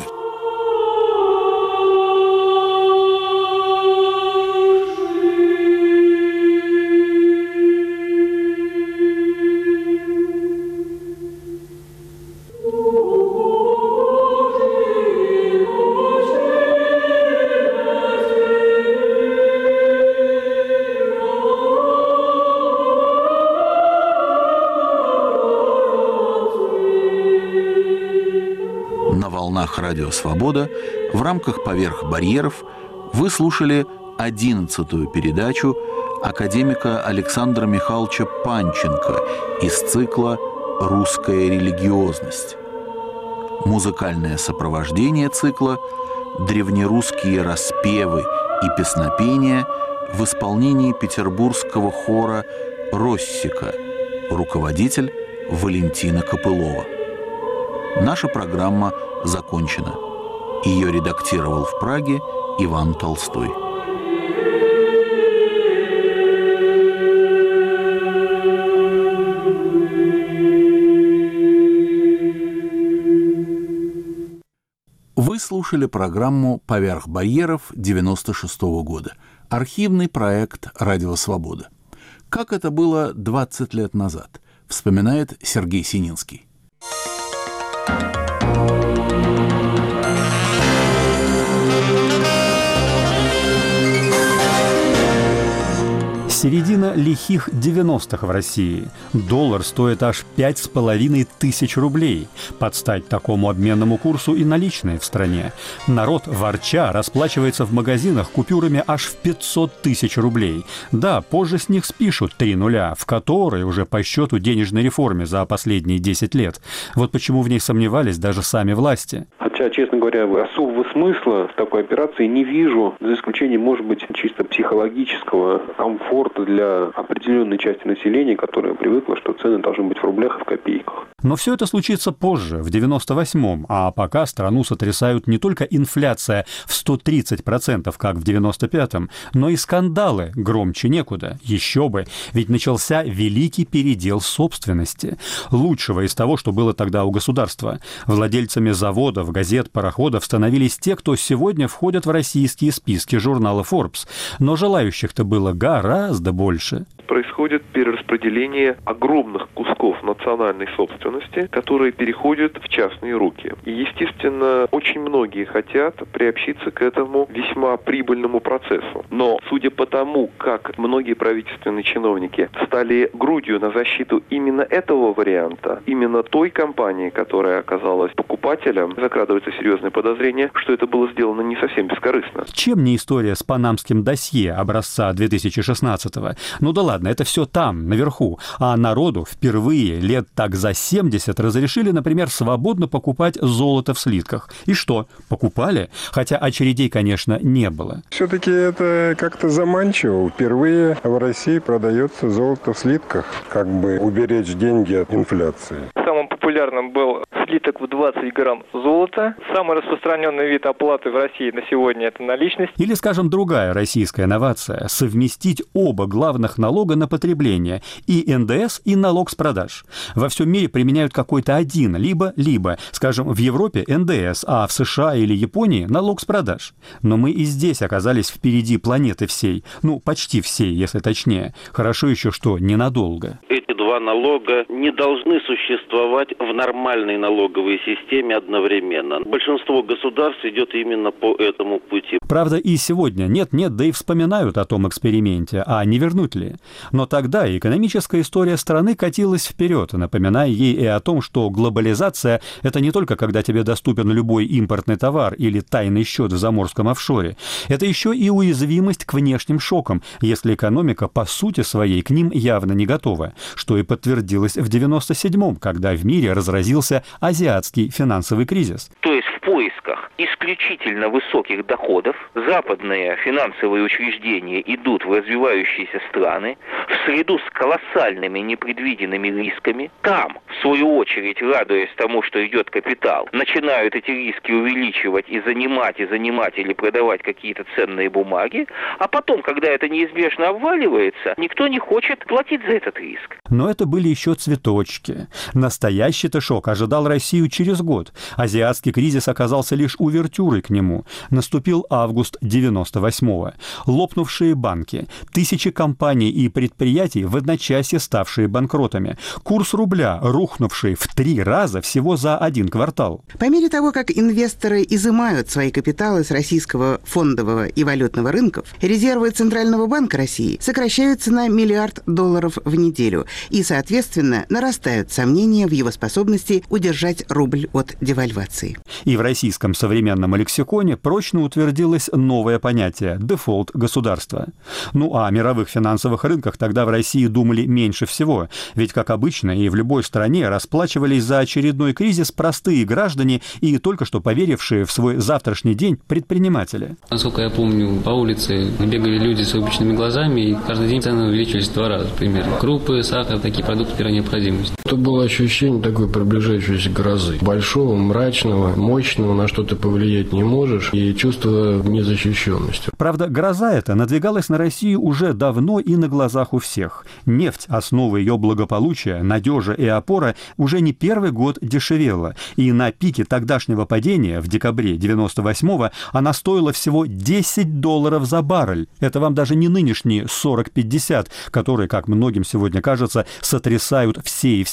Радио «Свобода» в рамках «Поверх барьеров» вы слушали одиннадцатую передачу академика Александра Михайловича Панченко из цикла «Русская религиозность». Музыкальное сопровождение цикла «Древнерусские распевы и песнопения» в исполнении петербургского хора «Россика», руководитель Валентина Копылова. Наша программа закончена. Ее редактировал в Праге Иван Толстой. Вы слушали программу «Поверх барьеров» девяносто шестого года. Архивный проект «Радио Свобода». Как это было двадцать лет назад, вспоминает Сергей Сининский. Середина лихих девяностых в России. Доллар стоит аж пять с половиной тысяч рублей. Под стать такому обменному курсу и наличные в стране. Народ, ворча, расплачивается в магазинах купюрами аж в пятьсот тысяч рублей. Да, позже с них спишут три нуля, в которые уже по счету денежной реформе за последние десять лет. Вот почему в ней сомневались даже сами власти. Хотя, честно говоря, особого смысла в такой операции не вижу, за исключением, может быть, чисто психологического комфорта для определенной части населения, которая привыкла, что цены должны быть в рублях и в копейках. Но все это случится позже, в девяносто восьмом, а пока страну сотрясают не только инфляция в сто тридцать процентов, как в девяносто пятом, но и скандалы громче некуда. Еще бы, ведь начался великий передел собственности. Лучшего из того, что было тогда у государства. Владельцами заводов, газет, пароходов становились те, кто сегодня входят в российские списки журнала Forbes. Но желающих-то было гораздо больше. Происходит перераспределение огромных кусков национальной собственности, которые переходят в частные руки. И, естественно, очень многие хотят приобщиться к этому весьма прибыльному процессу. Но, судя по тому, как многие правительственные чиновники стали грудью на защиту именно этого варианта, именно той компании, которая оказалась покупателем, закрадывается серьезное подозрение, что это было сделано не совсем бескорыстно. Чем не история с панамским досье образца две тысячи шестнадцатого? Ну да ладно. Ладно, это все там, наверху. А народу впервые лет так за семьдесят разрешили, например, свободно покупать золото в слитках. И что? Покупали? Хотя очередей, конечно, не было. Все-таки это как-то заманчиво. Впервые в России продается золото в слитках, как бы уберечь деньги от инфляции. Самым популярным был слиток в двадцать грамм золота. Самый распространенный вид оплаты в России на сегодня – это наличность. Или, скажем, другая российская новация – совместить оба главных налога на потребление – и эн дэ эс, и налог с продаж. Во всем мире применяют какой-то один, либо-либо. Скажем, в Европе эн дэ эс, а в США или Японии – налог с продаж. Но мы и здесь оказались впереди планеты всей. Ну, почти всей, если точнее. Хорошо еще, что ненадолго. Эти два налога не должны существовать в нормальной налоговой системе одновременно. Большинство государств идет именно по этому пути. Правда, и сегодня нет-нет, да и вспоминают о том эксперименте, а не вернуть ли. Но тогда экономическая история страны катилась вперед, напоминая ей и о том, что глобализация – это не только когда тебе доступен любой импортный товар или тайный счет в заморском офшоре. Это еще и уязвимость к внешним шокам, если экономика по сути своей к ним явно не готова, что и подтвердилось в девяносто седьмом, когда в мире разразился азиатский финансовый кризис. То есть в поисках исключительно высоких доходов западные финансовые учреждения идут в развивающиеся страны, в среду с колоссальными непредвиденными рисками. Там, в свою очередь, радуясь тому, что идет капитал, начинают эти риски увеличивать и занимать, и занимать или продавать какие-то ценные бумаги, а потом, когда это неизбежно обваливается, никто не хочет платить за этот риск. Но это были еще цветочки. Настоящий-то шок ожидал Россию через год. Азиатский кризис оказался лишь увертюрой к нему. Наступил август девяносто восьмого. Лопнувшие банки, тысячи компаний и предприятий, в одночасье ставшие банкротами. Курс рубля, рухнувший в три раза всего за один квартал. По мере того, как инвесторы изымают свои капиталы с российского фондового и валютного рынков, резервы Центрального банка России сокращаются на миллиард долларов в неделю, и, соответственно, нарастают сомнения в его способности удержать рубль от девальвации. И в российском современном лексиконе прочно утвердилось новое понятие – дефолт государства. Ну а о мировых финансовых рынках тогда в России думали меньше всего, ведь, как обычно, и в любой стране расплачивались за очередной кризис простые граждане и только что поверившие в свой завтрашний день предприниматели. Насколько я помню, по улице бегали люди с выпученными глазами, и каждый день цены увеличивались в два раза примерно. Крупы, сахар, такие продукты первой необходимости. Это было ощущение такой приближающейся грозы. Большого, мрачного, мощного, на что ты повлиять не можешь, и чувство незащищенности. Правда, гроза эта надвигалась на Россию уже давно и на глазах у всех. Нефть, основа ее благополучия, надежа и опора, уже не первый год дешевела. И на пике тогдашнего падения, в декабре девяносто восьмого, она стоила всего десять долларов за баррель. Это вам даже не нынешние сорок-пятьдесят, которые, как многим сегодня кажется, сотрясают все и вся.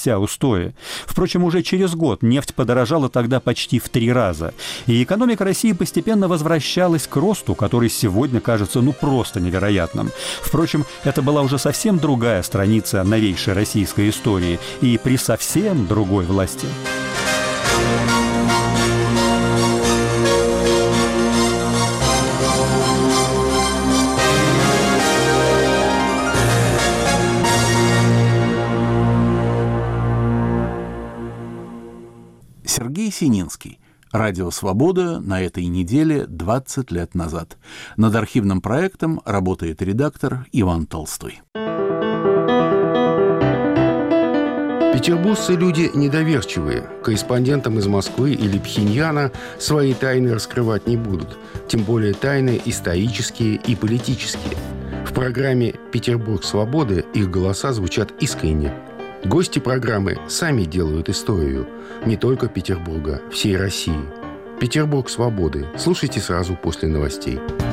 спустя устои. Впрочем, уже через год нефть подорожала тогда почти в три раза. И экономика России постепенно возвращалась к росту, который сегодня кажется ну просто невероятным. Впрочем, это была уже совсем другая страница новейшей российской истории и при совсем другой власти. Сергей Сининский. Радио «Свобода» на этой неделе двадцать лет назад. Над архивным проектом работает редактор Иван Толстой. Петербуржцы люди недоверчивые. Корреспондентам из Москвы или Пхеньяна свои тайны раскрывать не будут. Тем более тайны исторические и политические. В программе «Петербург свободы» их голоса звучат искренне. Гости программы сами делают историю. Не только Петербурга, всей России. «Петербург свободы». Слушайте сразу после новостей.